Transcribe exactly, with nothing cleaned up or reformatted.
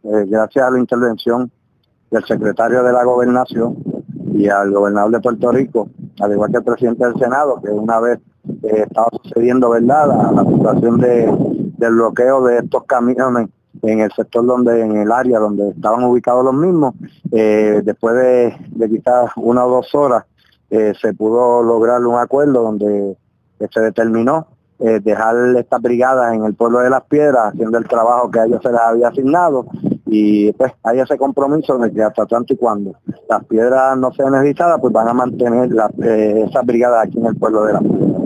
eh, gracias a la intervención del secretario de la Gobernación y al gobernador de Puerto Rico, al igual que el presidente del Senado, que una vez eh, estaba sucediendo, ¿verdad?, la, la situación de, del bloqueo de estos camiones en el sector donde, en el área donde estaban ubicados los mismos, eh, después de, de quizás una o dos horas, eh, se pudo lograr un acuerdo donde eh, se determinó eh, dejar estas brigadas en el pueblo de Las Piedras haciendo el trabajo que a ellos se les había asignado, y pues hay ese compromiso de que hasta tanto y cuando Las Piedras no sean necesitadas, pues van a mantener las, eh, esas brigadas aquí en el pueblo de Las Piedras.